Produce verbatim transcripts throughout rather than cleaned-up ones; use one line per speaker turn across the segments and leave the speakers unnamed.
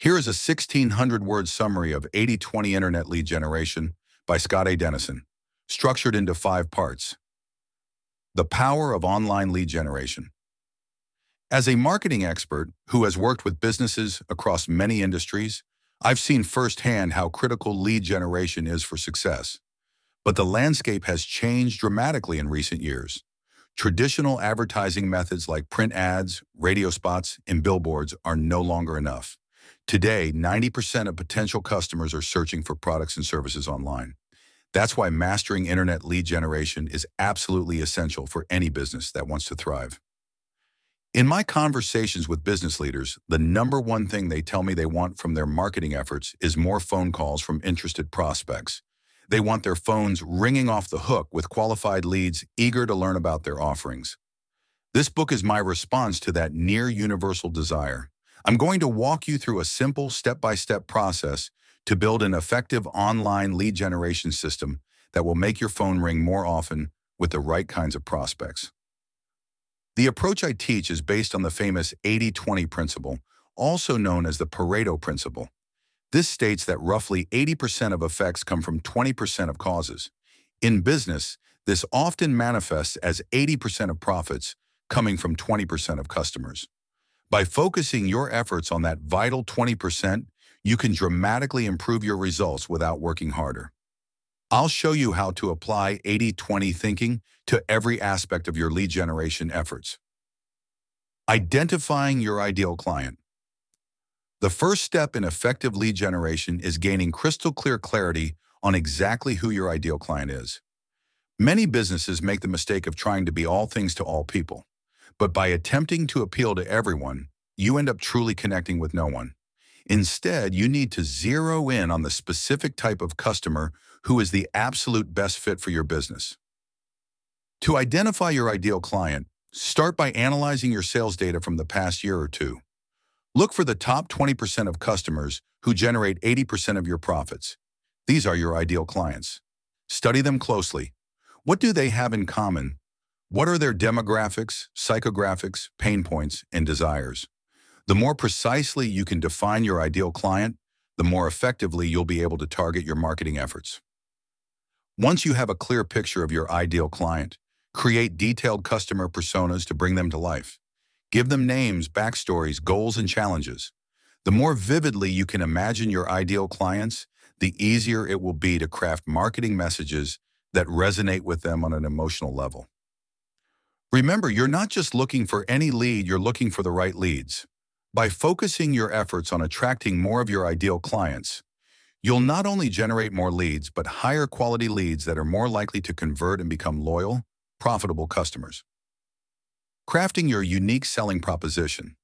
Here is a sixteen hundred word summary of eighty twenty Internet Lead Generation by Scott A. Dennison, structured into five parts. The power of online lead generation. As a marketing expert who has worked with businesses across many industries, I've seen firsthand how critical lead generation is for success. But the landscape has changed dramatically in recent years. Traditional advertising methods like print ads, radio spots, and billboards are no longer enough. Today, ninety percent of potential customers are searching for products and services online. That's why mastering internet lead generation is absolutely essential for any business that wants to thrive. In my conversations with business leaders, the number one thing they tell me they want from their marketing efforts is more phone calls from interested prospects. They want their phones ringing off the hook with qualified leads eager to learn about their offerings. This book is my response to that near universal desire. I'm going to walk you through a simple step-by-step process to build an effective online lead generation system that will make your phone ring more often with the right kinds of prospects. The approach I teach is based on the famous eighty twenty principle, also known as the Pareto principle. This states that roughly eighty percent of effects come from twenty percent of causes. In business, this often manifests as eighty percent of profits coming from twenty percent of customers. By focusing your efforts on that vital twenty percent, you can dramatically improve your results without working harder. I'll show you how to apply eighty twenty thinking to every aspect of your lead generation efforts. Identifying your ideal client. The first step in effective lead generation is gaining crystal clear clarity on exactly who your ideal client is. Many businesses make the mistake of trying to be all things to all people. But by attempting to appeal to everyone, you end up truly connecting with no one. Instead, you need to zero in on the specific type of customer who is the absolute best fit for your business. To identify your ideal client, start by analyzing your sales data from the past year or two. Look for the top twenty percent of customers who generate eighty percent of your profits. These are your ideal clients. Study them closely. What do they have in common? What are their demographics, psychographics, pain points, and desires? The more precisely you can define your ideal client, the more effectively you'll be able to target your marketing efforts. Once you have a clear picture of your ideal client, create detailed customer personas to bring them to life. Give them names, backstories, goals, and challenges. The more vividly you can imagine your ideal clients, the easier it will be to craft marketing messages that resonate with them on an emotional level. Remember, you're not just looking for any lead, you're looking for the right leads. By focusing your efforts on attracting more of your ideal clients, you'll not only generate more leads, but higher quality leads that are more likely to convert and become loyal, profitable customers. Crafting your unique selling proposition.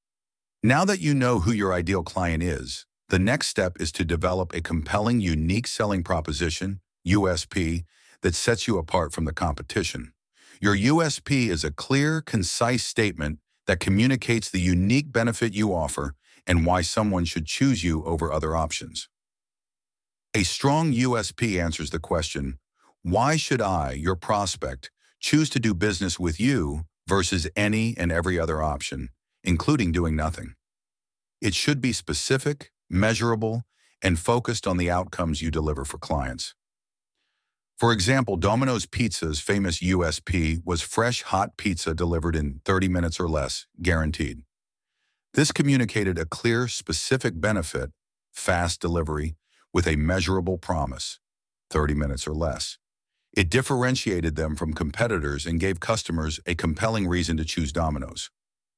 Now that you know who your ideal client is, the next step is to develop a compelling unique selling proposition, U S P, that sets you apart from the competition. Your U S P is a clear, concise statement that communicates the unique benefit you offer and why someone should choose you over other options. A strong U S P answers the question, why should I, your prospect, choose to do business with you versus any and every other option, including doing nothing? It should be specific, measurable, and focused on the outcomes you deliver for clients. For example, Domino's Pizza's famous U S P was fresh, hot pizza delivered in thirty minutes or less, guaranteed. This communicated a clear, specific benefit, fast delivery, with a measurable promise, thirty minutes or less. It differentiated them from competitors and gave customers a compelling reason to choose Domino's.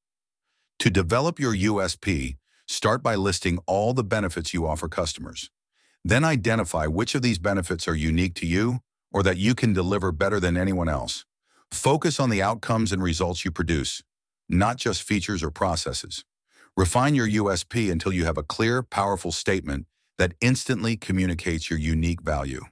To develop your U S P, start by listing all the benefits you offer customers. Then identify which of these benefits are unique to you or that you can deliver better than anyone else. Focus on the outcomes and results you produce, not just features or processes. Refine your U S P until you have a clear, powerful statement that instantly communicates your unique value.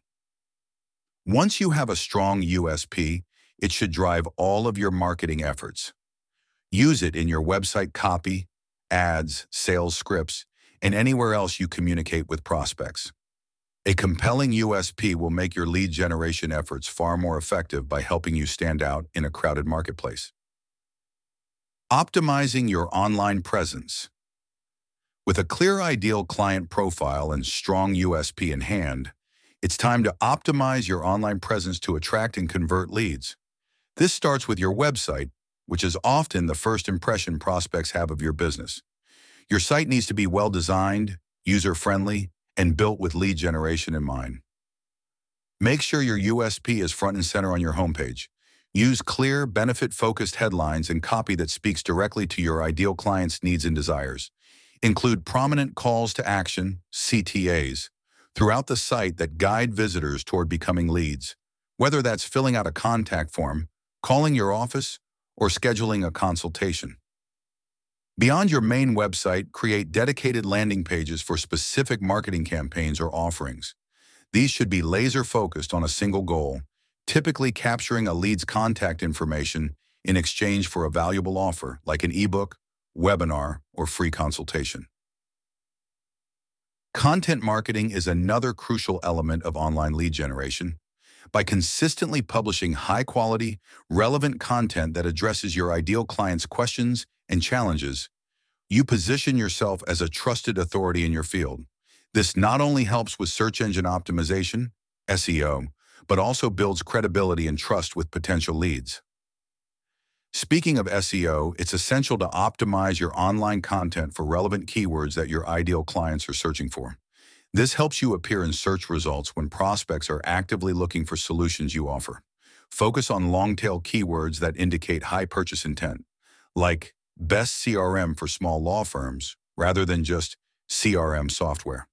Once you have a strong U S P, it should drive all of your marketing efforts. Use it in your website copy, ads, sales scripts, and anywhere else you communicate with prospects. A compelling U S P will make your lead generation efforts far more effective by helping you stand out in a crowded marketplace. Optimizing your online presence. With a clear ideal client profile and strong U S P in hand, it's time to optimize your online presence to attract and convert leads. This starts with your website, which is often the first impression prospects have of your business. Your site needs to be well-designed, user-friendly, and built with lead generation in mind. Make sure your U S P is front and center on your homepage. Use clear, benefit-focused headlines and copy that speaks directly to your ideal client's needs and desires. Include prominent calls to action, C T As, throughout the site that guide visitors toward becoming leads, whether that's filling out a contact form, calling your office, or scheduling a consultation. Beyond your main website, create dedicated landing pages for specific marketing campaigns or offerings. These should be laser-focused on a single goal, typically capturing a lead's contact information in exchange for a valuable offer like an ebook, webinar, or free consultation. Content marketing is another crucial element of online lead generation. By consistently publishing high-quality, relevant content that addresses your ideal client's questions and challenges, you position yourself as a trusted authority in your field. This not only helps with search engine optimization, S E O, but also builds credibility and trust with potential leads. Speaking of S E O, it's essential to optimize your online content for relevant keywords that your ideal clients are searching for. This helps you appear in search results when prospects are actively looking for solutions you offer. Focus on long-tail keywords that indicate high purchase intent, like best C R M for small law firms, rather than just C R M software.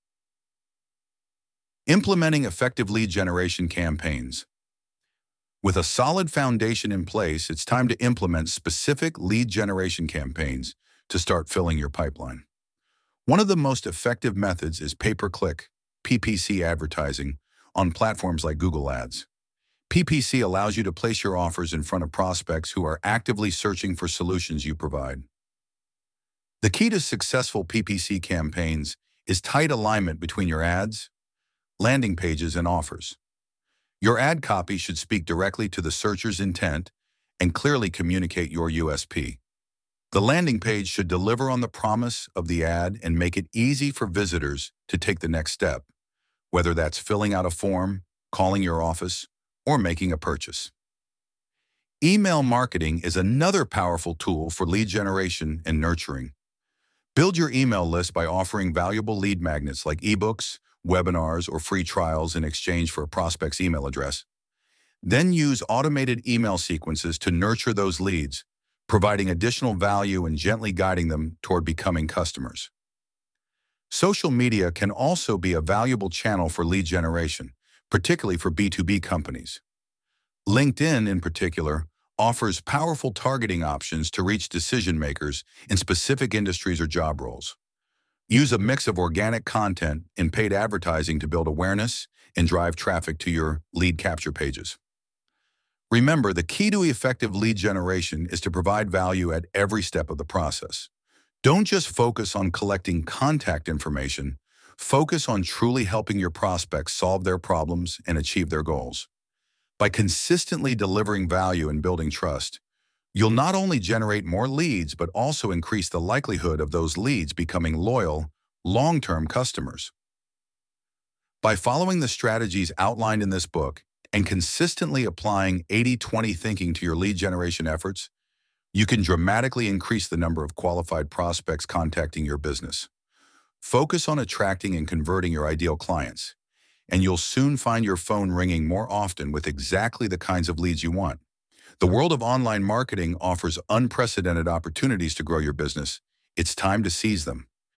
Implementing effective lead generation campaigns. With a solid foundation in place, it's time to implement specific lead generation campaigns to start filling your pipeline. One of the most effective methods is pay-per-click, P P C advertising, on platforms like Google Ads. P P C allows you to place your offers in front of prospects who are actively searching for solutions you provide. The key to successful P P C campaigns is tight alignment between your ads, landing pages, and offers. Your ad copy should speak directly to the searcher's intent and clearly communicate your U S P. The landing page should deliver on the promise of the ad and make it easy for visitors to take the next step, whether that's filling out a form, calling your office, or making a purchase. Email marketing is another powerful tool for lead generation and nurturing. Build your email list by offering valuable lead magnets like ebooks, webinars, or free trials in exchange for a prospect's email address. Then use automated email sequences to nurture those leads, providing additional value and gently guiding them toward becoming customers. Social media can also be a valuable channel for lead generation, particularly for B two B companies. LinkedIn, in particular, offers powerful targeting options to reach decision makers in specific industries or job roles. Use a mix of organic content and paid advertising to build awareness and drive traffic to your lead capture pages. Remember, the key to effective lead generation is to provide value at every step of the process. Don't just focus on collecting contact information, focus on truly helping your prospects solve their problems and achieve their goals. By consistently delivering value and building trust, you'll not only generate more leads, but also increase the likelihood of those leads becoming loyal, long-term customers. By following the strategies outlined in this book and consistently applying eighty twenty thinking to your lead generation efforts, you can dramatically increase the number of qualified prospects contacting your business. Focus on attracting and converting your ideal clients, and you'll soon find your phone ringing more often with exactly the kinds of leads you want. The world of online marketing offers unprecedented opportunities to grow your business. It's time to seize them.